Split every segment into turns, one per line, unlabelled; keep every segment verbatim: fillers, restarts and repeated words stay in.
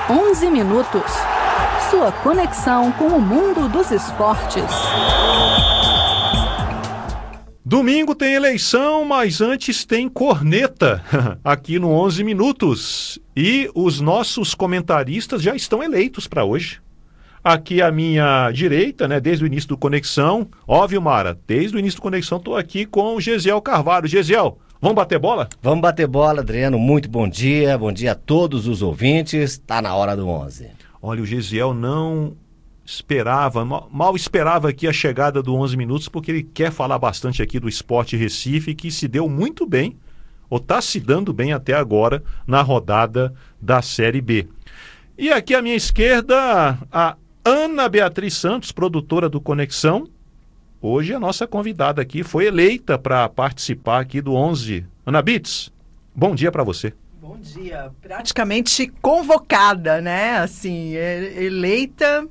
onze minutos. Sua conexão com o mundo dos esportes.
Domingo tem eleição, mas antes tem corneta aqui no onze minutos. E os nossos comentaristas já estão eleitos para hoje. Aqui à minha direita, né, desde o início do Conexão. Ó, Vilmara, desde o início do Conexão estou aqui com o Gesiel Carvalho. Gesiel, vamos bater bola?
Vamos bater bola, Adriano. Muito bom dia. Bom dia a todos os ouvintes. Está na hora do onze.
Olha, o Gesiel não esperava, mal, mal esperava aqui a chegada do onze minutos, porque ele quer falar bastante aqui do Sport Recife, que se deu muito bem, ou está se dando bem até agora, na rodada da Série B. E aqui à minha esquerda, a Ana Beatriz Santos, produtora do Conexão. Hoje a nossa convidada aqui foi eleita para participar aqui do onze. Ana Beats, bom dia para você.
Bom dia. Praticamente convocada, né? Assim, eleita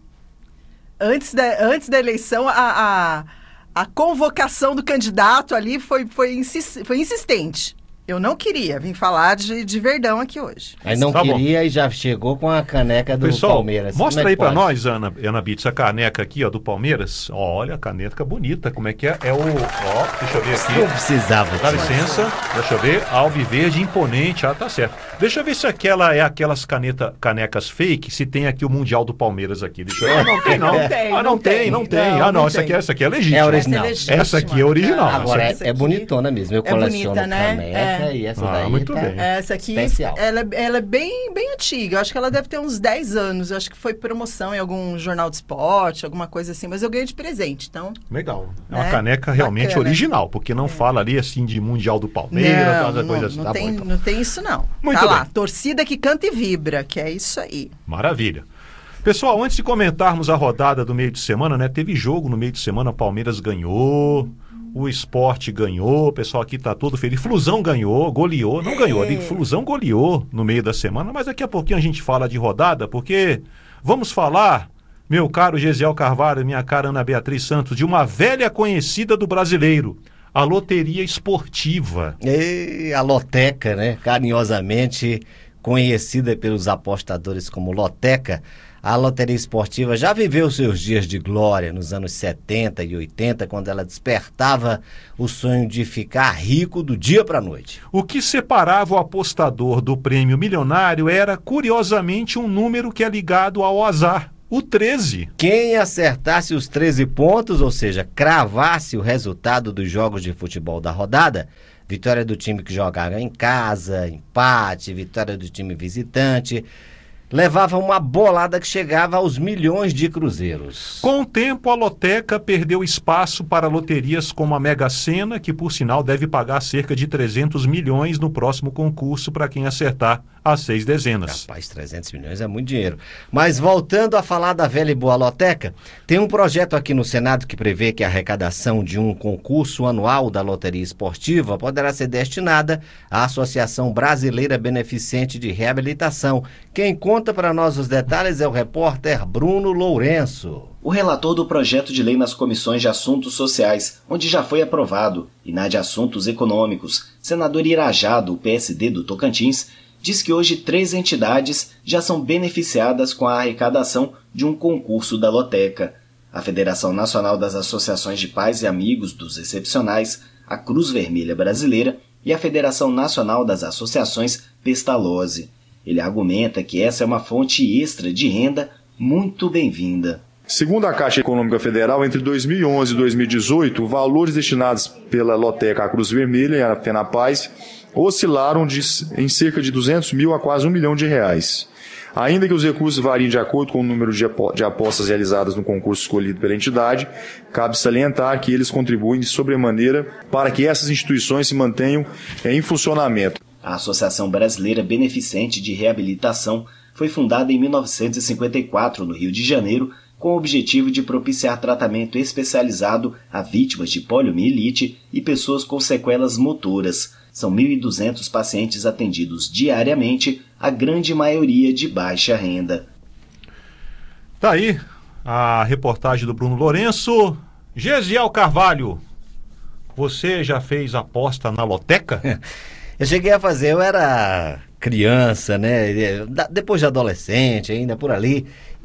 antes da, antes da eleição, a, a, a convocação do candidato ali foi, foi, insist, foi insistente. Eu não queria vir falar de, de Verdão aqui hoje.
Aí não tá queria bom. E já chegou com a caneca do
Pessoal,
Palmeiras.
Mostra
é
aí pra
pode?
nós, Ana, Ana Beats, a caneca aqui, ó, do Palmeiras. Ó, olha a caneca bonita, como é que é? É o, ó, deixa eu ver aqui.
Não precisava.
Dá licença, deixa eu ver. Alviverde, imponente, ah, tá certo. Deixa eu ver se aquela é aquelas caneta, canecas fake, se tem aqui o Mundial do Palmeiras aqui. Deixa eu ver. Ah, não tem, não.
Não tem,
ah, não,
não
tem,
tem.
não tem.
Não,
ah, não,
não
essa,
tem.
aqui, essa aqui é legítima.
É original.
Essa é
Essa aqui é original.
Agora é,
essa
é
aqui
bonitona mesmo. Eu
é
coleciono
bonita, né?
caneca
É.
e essa
Ah,
daí
muito
tá
bem.
Essa aqui,
especial.
ela, ela é bem, bem antiga. Eu acho que ela deve ter uns dez anos. Eu acho que foi promoção em algum jornal de esporte, alguma coisa assim. Mas eu ganhei de presente, então...
Legal. É uma
Né?
caneca realmente
Bacana.
original, porque não é. fala ali assim de Mundial do Palmeiras,
Não,
coisa
não,
assim.
não,
Tá
tem,
bom, então.
não tem isso não.
Muito
tá lá,
bem.
torcida que canta e vibra, que é isso aí.
Maravilha. Pessoal, antes de comentarmos a rodada do meio de semana, né? Teve jogo no meio de semana, o Palmeiras ganhou, o Sport ganhou, o pessoal aqui tá todo feliz. Flusão ganhou, goleou, não ganhou ali, Flusão goleou no meio da semana, mas daqui a pouquinho a gente fala de rodada, porque vamos falar, meu caro Gesiel Carvalho, minha cara Ana Beatriz Santos, de uma velha conhecida do brasileiro, a loteria esportiva.
E a loteca, né? Carinhosamente conhecida pelos apostadores como loteca. A loteria esportiva já viveu seus dias de glória nos anos setenta e oitenta, quando ela despertava o sonho de ficar rico do dia para a noite.
O que separava o apostador do prêmio milionário era, curiosamente, um número que é ligado ao azar, o treze.
Quem acertasse os treze pontos, ou seja, cravasse o resultado dos jogos de futebol da rodada, vitória do time que jogava em casa, empate, vitória do time visitante, levava uma bolada que chegava aos milhões de cruzeiros.
Com o tempo, a loteca perdeu espaço para loterias como a Mega Sena, que por sinal deve pagar cerca de trezentos milhões no próximo concurso para quem acertar as seis dezenas.
Rapaz, trezentos milhões é muito dinheiro. Mas voltando a falar da velha e boa loteca, tem um projeto aqui no Senado que prevê que a arrecadação de um concurso anual da loteria esportiva poderá ser destinada à Associação Brasileira Beneficente de Reabilitação. Quem conta para nós os detalhes é o repórter Bruno Lourenço.
O relator do projeto de lei nas comissões de assuntos sociais, onde já foi aprovado, e na de assuntos econômicos, senador Irajá, do P S D do Tocantins, diz que hoje três entidades já são beneficiadas com a arrecadação de um concurso da loteca: a Federação Nacional das Associações de Pais e Amigos dos Excepcionais, a Cruz Vermelha Brasileira e a Federação Nacional das Associações Pestalozzi. Ele argumenta que essa é uma fonte extra de renda muito bem-vinda.
Segundo a Caixa Econômica Federal, entre dois mil e onze e dois mil e dezoito, valores destinados pela loteca à Cruz Vermelha e à FenaPaz oscilaram de, em cerca de duzentos mil a quase um milhão de reais. Ainda que os recursos variem de acordo com o número de apostas realizadas no concurso escolhido pela entidade, cabe salientar que eles contribuem de sobremaneira para que essas instituições se mantenham em funcionamento.
A Associação Brasileira Beneficente de Reabilitação foi fundada em mil novecentos e cinquenta e quatro, no Rio de Janeiro, com o objetivo de propiciar tratamento especializado a vítimas de poliomielite e pessoas com sequelas motoras. São mil e duzentos pacientes atendidos diariamente, a grande maioria de baixa renda.
Tá aí a reportagem do Bruno Lourenço. Gesiel Carvalho, você já fez aposta na loteca?
Eu cheguei a fazer, eu era criança, né? Depois de adolescente, ainda por ali.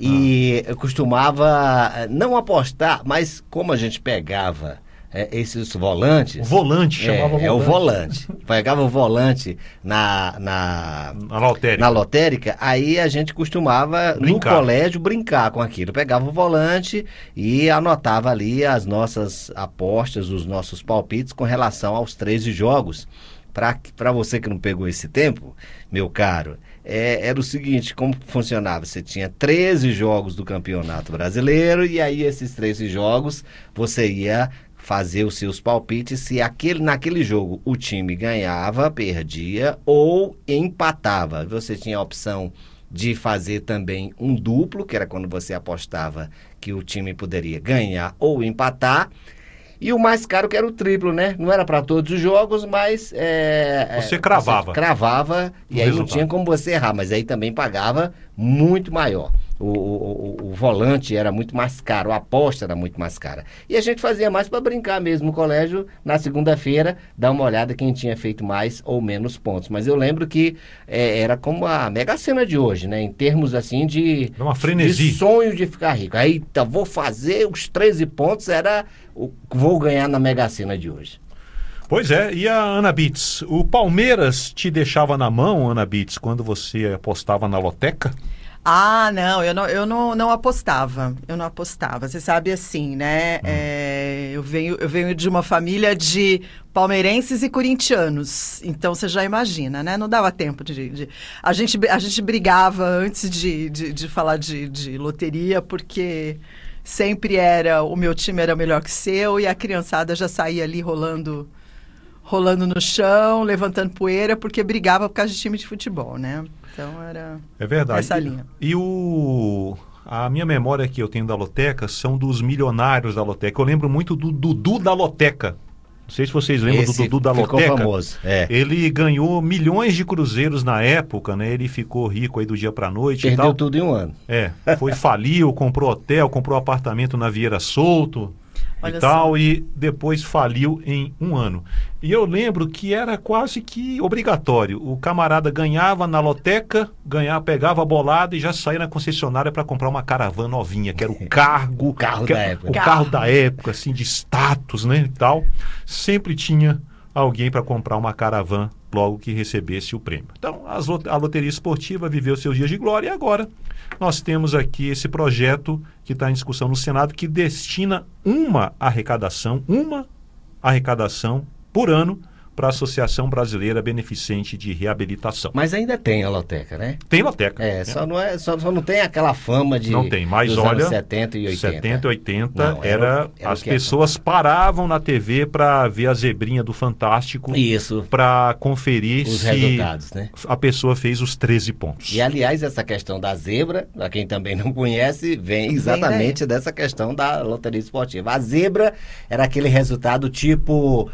E ah. eu costumava não apostar, mas como a gente pegava é, esses volantes...
O volante, chamava
é,
volante.
É o volante. Pegava o volante na, na,
na, lotérica.
na lotérica, aí a gente costumava, brincar. No colégio, brincar com aquilo. Pegava o volante e anotava ali as nossas apostas, os nossos palpites com relação aos treze jogos. Para você que não pegou esse tempo, meu caro, é, era o seguinte, como funcionava? Você tinha treze jogos do Campeonato Brasileiro e aí esses treze jogos você ia fazer os seus palpites se aquele, naquele jogo o time ganhava, perdia ou empatava. Você tinha a opção de fazer também um duplo, que era quando você apostava que o time poderia ganhar ou empatar. E o mais caro que era o triplo, né? Não era para todos os jogos, mas... É,
você cravava.
Você cravava e aí resultado. Não tinha como você errar, mas aí também pagava muito maior. O, o, o, o volante era muito mais caro, a aposta era muito mais cara. E a gente fazia mais para brincar mesmo no colégio, na segunda-feira, dar uma olhada quem tinha feito mais ou menos pontos. Mas eu lembro que é, era como a Mega Sena de hoje, né? Em termos assim de,
uma frenesi.
de sonho de ficar rico. Aí, tá, vou fazer os treze pontos, era o que vou ganhar na Mega Sena de hoje.
Pois é, e a Ana Bitts? O Palmeiras te deixava na mão, Ana Bitts, quando você apostava na loteca?
Ah, não, eu não, eu não, não apostava, eu não apostava. Você sabe assim, né? Hum. É, eu, venho, eu venho de uma família de palmeirenses e corintianos, então você já imagina, né? Não dava tempo de... de... A, gente, a gente brigava antes de, de, de falar de, de loteria, porque sempre era, o meu time era melhor que o seu e a criançada já saía ali rolando... rolando no chão, levantando poeira, porque brigava por causa de time de futebol, né? Então era
é verdade.
essa linha.
E, e o... a minha memória que eu tenho da loteca são dos milionários da loteca. Eu lembro muito do Dudu da loteca. Não sei se vocês lembram
Esse
do Dudu da
ficou
loteca.
Famoso. É.
Ele ganhou milhões de cruzeiros na época, né? Ele ficou rico aí do dia pra noite.
Perdeu
e tal.
tudo em um ano.
É, foi faliu, comprou hotel, comprou apartamento na Vieira Solto. Olha e tal, só. E depois faliu em um ano. E eu lembro que era quase que obrigatório. O camarada ganhava na loteca, ganhava, pegava a bolada e já saía na concessionária para comprar uma caravana novinha, que era o cargo,
o carro
que,
da época.
O carro. carro da época, assim, de status, né, e tal. Sempre tinha alguém para comprar uma caravana logo que recebesse o prêmio. Então, as, a loteria esportiva viveu seus dias de glória e agora nós temos aqui esse projeto que está em discussão no Senado que destina uma arrecadação, uma arrecadação por ano para a Associação Brasileira Beneficente de Reabilitação.
Mas ainda tem a loteca, né?
Tem loteca.
É, é. Só, não é só, só não tem aquela fama de...
Não tem, mas
dos
olha...
anos setenta e oitenta.
setenta e oitenta
não,
era...
era, era
as pessoas é. paravam na T V para ver a zebrinha do Fantástico.
Isso.
Para conferir
os
se
resultados, né?
a pessoa fez os treze pontos.
E, aliás, essa questão da zebra, para quem também não conhece, vem exatamente vem dessa questão da loteria esportiva. A zebra era aquele resultado tipo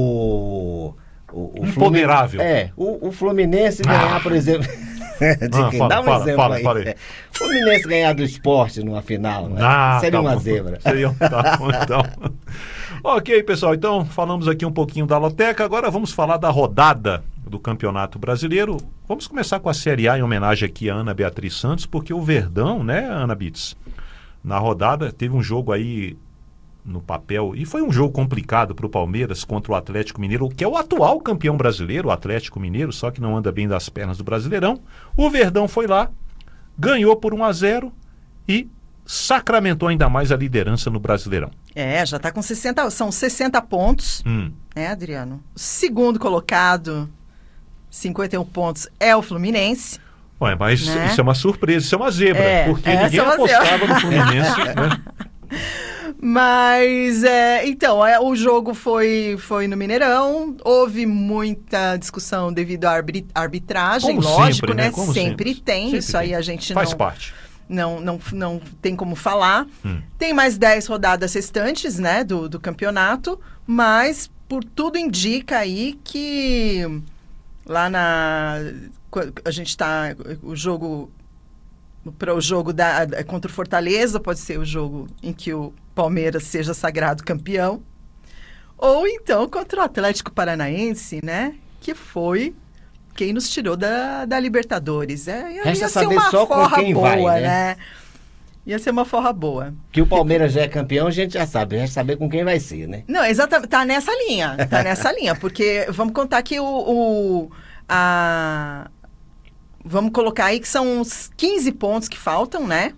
o... O, o
Imponderável.
É, o, o Fluminense ganhar, ah. por exemplo... de
ah,
quem?
Fala,
Dá um
fala,
exemplo
fala,
aí.
fala aí.
É. Fluminense ganhar do Sport numa final, né?
ah,
seria
tá
uma
bom.
zebra.
Seria, tá bom, então. Ok, pessoal, então falamos aqui um pouquinho da loteca, agora vamos falar da rodada do Campeonato Brasileiro. Vamos começar com a Série A em homenagem aqui a Ana Beatriz Santos, porque o Verdão, né, Ana Bitts, na rodada teve um jogo aí no papel, e foi um jogo complicado para o Palmeiras contra o Atlético Mineiro, que é o atual campeão brasileiro, o Atlético Mineiro, só que não anda bem das pernas do Brasileirão. O Verdão foi lá, ganhou por um a zero e sacramentou ainda mais a liderança no Brasileirão.
É, já está com sessenta, são sessenta pontos, hum. né, Adriano? O segundo colocado, cinquenta e um pontos, é o Fluminense.
Ué, mas
né?
isso é uma surpresa, isso é uma zebra,
é,
porque ninguém
é
apostava no Fluminense, né?
Mas, é, então, é, o jogo foi, foi no Mineirão, houve muita discussão devido à arbit- arbitragem,
Como
lógico,
sempre,
né?
né? Como
sempre,
sempre
tem,
sempre
isso
tem.
aí a gente
Faz
não...
parte.
Não, não, não tem como falar.
Hum.
Tem mais dez rodadas restantes, né, do, do campeonato, mas por tudo indica aí que lá na... A gente está... O jogo... Para o jogo da, contra o Fortaleza, pode ser o jogo em que o Palmeiras seja sagrado campeão. Ou então contra o Atlético Paranaense, né? Que foi quem nos tirou da, da Libertadores. É, ia,
Resta
ia ser
saber
uma
só com
forra
quem
boa,
vai, né?
né? Ia ser uma forra boa.
Que o Palmeiras já é campeão, a gente já sabe. Resta saber com quem vai ser, né?
Não, exatamente. Tá nessa linha. Tá nessa linha. Porque vamos contar que o... o a, vamos colocar aí que são uns quinze pontos que faltam, né?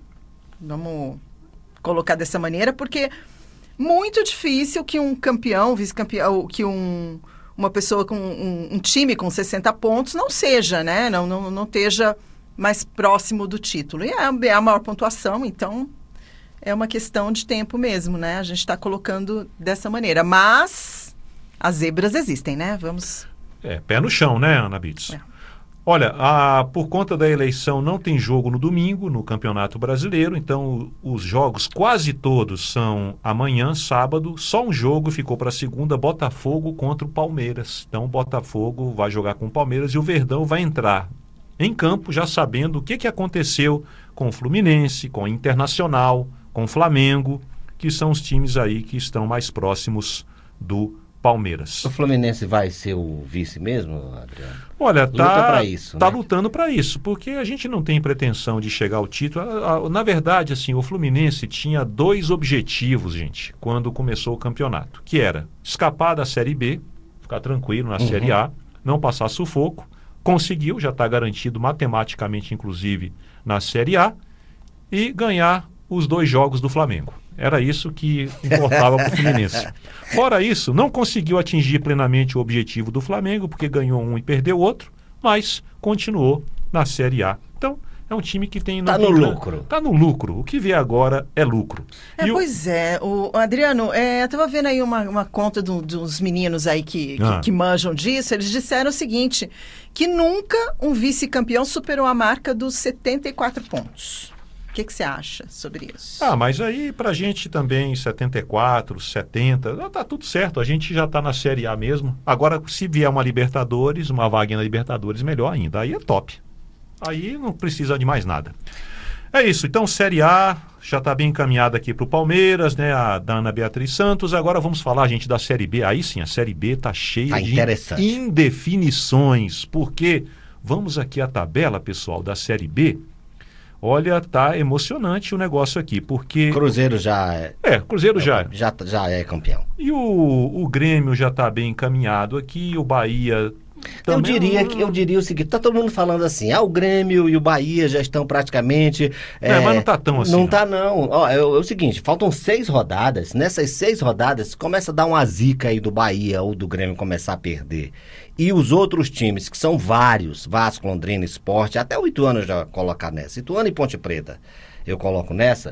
Vamos colocar dessa maneira, porque muito difícil que um campeão, vice-campeão, que um, uma pessoa com um, um time com sessenta pontos não seja, né? Não, não, não esteja mais próximo do título. E é, é a maior pontuação, então é uma questão de tempo mesmo, né? A gente está colocando dessa maneira. Mas as zebras existem, né? Vamos...
É, pé no chão, né, Ana Bitts?
É.
Olha, a, por conta da eleição não tem jogo no domingo no Campeonato Brasileiro, então os jogos quase todos são amanhã, sábado. Só um jogo ficou para segunda, Botafogo contra o Palmeiras. Então o Botafogo vai jogar com o Palmeiras e o Verdão vai entrar em campo já sabendo o que, que aconteceu com o Fluminense, com o Internacional, com o Flamengo, que são os times aí que estão mais próximos do Palmeiras.
O Fluminense vai ser o vice mesmo, Adriano?
Olha, tá,
Luta pra isso,
tá
né?
lutando para isso, porque a gente não tem pretensão de chegar ao título. A- a- Na verdade, assim, o Fluminense tinha dois objetivos, gente, quando começou o campeonato, que era escapar da Série B, ficar tranquilo na
Uhum.
Série A, não passar sufoco. Conseguiu, já está garantido matematicamente, inclusive, na Série A, e ganhar os dois jogos do Flamengo. Era isso que importava para o Fluminense. Fora isso, não conseguiu atingir plenamente o objetivo do Flamengo, porque ganhou um e perdeu outro, mas continuou na Série A. Então, é um time que tem...
Tá
não
no
tem gran-
lucro.
Tá no lucro. O que vier agora é lucro.
É,
E o-
pois é, o, o Adriano, é, eu estava vendo aí uma, uma conta do, dos meninos aí que, que,
Ah.
que manjam disso, eles disseram o seguinte, que nunca um vice-campeão superou a marca dos setenta e quatro pontos. O que que você acha sobre isso?
Ah, mas aí pra gente também, setenta e quatro, setenta, ah, tá tudo certo, a gente já tá na Série A mesmo. Agora, se vier uma Libertadores, uma vaguinha na Libertadores, melhor ainda, aí é top. Aí não precisa de mais nada. É isso, então Série A já tá bem encaminhada aqui pro Palmeiras, né, a Dana Beatriz Santos. Agora vamos falar, gente, da Série B. Aí sim, a Série B tá cheia
Tá
de
interessante.
indefinições, porque vamos aqui à tabela, pessoal, da Série B. Olha, tá emocionante o negócio aqui, porque...
Cruzeiro já é,
É, Cruzeiro já.
já, já é campeão.
E o, o Grêmio já está bem encaminhado aqui, o Bahia
Eu
também.
diria, que, eu diria o seguinte, tá todo mundo falando assim, ah, o Grêmio e o Bahia já estão praticamente...
É, mas não tá tão assim,
Não
não.
tá não. Ó, é, é o seguinte, faltam seis rodadas, nessas seis rodadas começa a dar uma zica aí do Bahia ou do Grêmio começar a perder. E os outros times, que são vários, Vasco, Londrina, Sport, até o Ituano eu já colocar nessa, Ituano e Ponte Preta eu coloco nessa,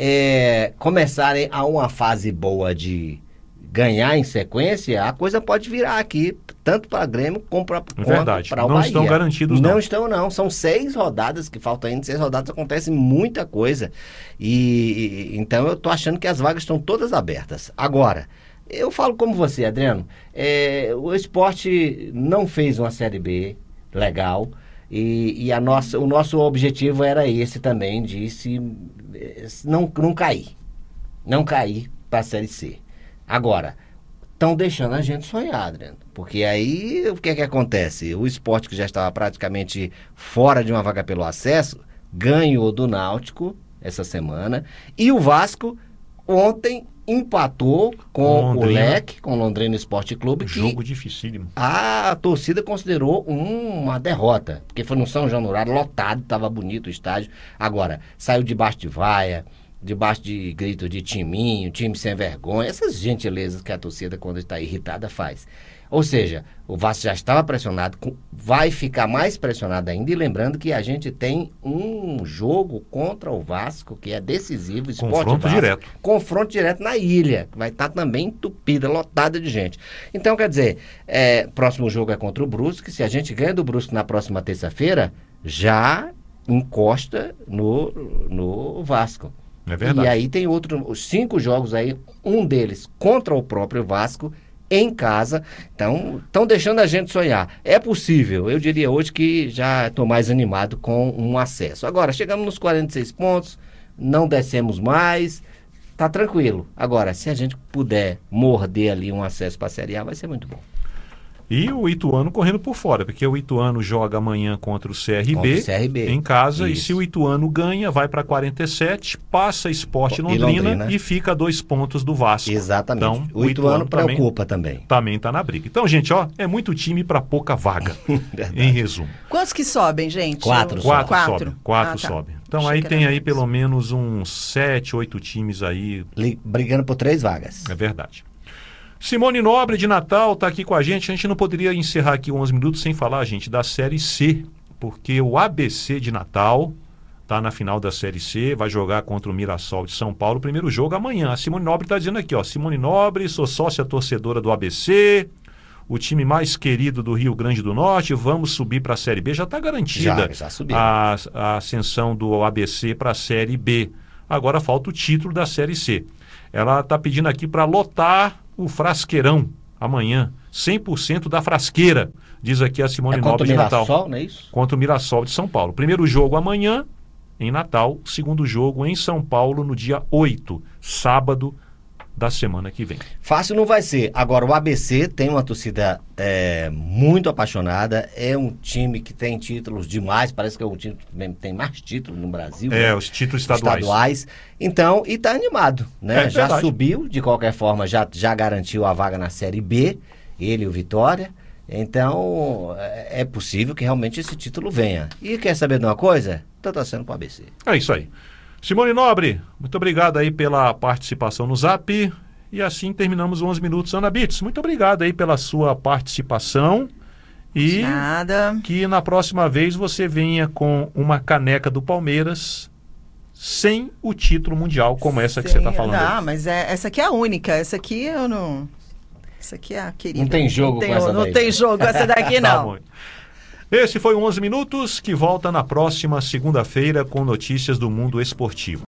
é, começarem a uma fase boa de ganhar em sequência, a coisa pode virar aqui, tanto para Grêmio como para
Verdade,
o
não
Bahia.
estão garantidos,
Não
não.
estão, não. São seis rodadas que faltam ainda. Seis rodadas acontece muita coisa. E, e- então eu tô achando que as vagas estão todas abertas. Agora, eu falo como você, Adriano. é, o esporte não fez uma Série B legal. E, e a nossa, o nosso objetivo era esse também, de se, se não, não cair. Não cair para a Série C. Agora, estão deixando a gente sonhar, Adriano. Porque aí, o que é que acontece? O Sport, que já estava praticamente fora de uma vaga pelo acesso, ganhou do Náutico essa semana. E o Vasco, ontem, empatou com
Londrina.
o L E C, com o Londrina Esporte Clube, que
Jogo dificílimo.
a torcida considerou um- uma derrota. Porque foi no São Januário, lotado, estava bonito o estádio. Agora, saiu debaixo de vaia, debaixo de gritos de timinho, time sem vergonha, essas gentilezas que a torcida, quando está irritada, faz. Ou seja, o Vasco já estava pressionado, com- vai ficar mais pressionado ainda, e lembrando que a gente tem um jogo contra o Vasco, que é decisivo, Sport
Confronto
Vasco,
direto.
confronto direto na ilha, que vai estar também entupida, lotada de gente. Então, quer dizer, é, próximo jogo é contra o Brusque, se a gente ganha do Brusque na próxima terça-feira, já encosta no, no Vasco.
É verdade.
E aí tem outros, os cinco jogos aí, um deles contra o próprio Vasco, em casa. Então, estão deixando a gente sonhar. É possível, eu diria hoje que já estou mais animado com um acesso. Agora, chegamos nos quarenta e seis pontos, não descemos mais, tá tranquilo. Agora, se a gente puder morder ali um acesso para a Série A, vai ser muito bom.
E o Ituano correndo por fora, porque o Ituano joga amanhã contra o C R B,
Contra o C R B.
em casa,
Isso.
e se o Ituano ganha, vai para quarenta e sete, passa Sport
E
Londrina,
Londrina.
e fica a dois pontos do Vasco.
Exatamente.
Então,
o Ituano
também,
preocupa também.
também está na briga. Então, gente, ó, é muito time para pouca vaga, em resumo.
Quantos que sobem, gente?
Quatro
Eu-
só.
Quatro,
Quatro.
sobem, quatro
Ah, tá.
sobem. Então
Achei
aí
que
tem
era
aí
menos.
pelo menos uns sete, oito times aí,
Li- Brigando por três vagas.
é verdade. Simone Nobre de Natal está aqui com a gente. A gente não poderia encerrar aqui onze minutos sem falar, gente, da Série C, porque o A B C de Natal está na final da Série C, vai jogar contra o Mirassol de São Paulo, primeiro jogo amanhã. A Simone Nobre está dizendo aqui, ó, Simone Nobre, sou sócia torcedora do A B C, o time mais querido do Rio Grande do Norte, vamos subir para a Série B. Já está garantida
Já, já subiu.
a, a ascensão do A B C para a Série B. Agora falta o título da Série C. Ela está pedindo aqui para lotar o Frasqueirão amanhã, cem por cento da frasqueira, diz aqui a Simone
É contra
Nobre
o
de Natal.
Mirassol, não é isso?
Contra o Mirassol de São Paulo. Primeiro jogo amanhã, em Natal. Segundo jogo em São Paulo, no dia oito, sábado da semana que vem.
Fácil não vai ser. Agora, o A B C tem uma torcida é, muito apaixonada. É um time que tem títulos demais. Parece que é um time que tem mais títulos no Brasil.
É,
né?
os títulos estaduais.
estaduais. Então, e tá animado, né?
É
já
verdade.
subiu, de qualquer forma, já, já garantiu a vaga na Série B, ele e o Vitória. Então, é é possível que realmente esse título venha. E quer saber de uma coisa? Tô torcendo pro A B C.
É isso aí. Simone Nobre, muito obrigado aí pela participação no Zap. E assim terminamos onze minutos. Ana Bitts, muito obrigado aí pela sua participação. E
Nada.
que na próxima vez você venha com uma caneca do Palmeiras sem o título mundial, como essa que você está
Sim,
falando. aí.
Não, mas é, essa aqui é a única. Essa aqui eu não... Essa aqui é a querida.
Não tem jogo
não tem,
com essa
Não
daí.
tem jogo com essa daqui,
Tá
não.
bom. Esse foi o onze Minutos, que volta na próxima segunda-feira com notícias do mundo esportivo.